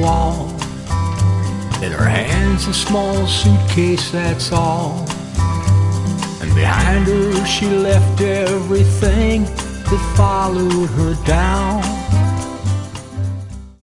wall. In her hands a small suitcase, that's all. And behind her she left everything that followed her down.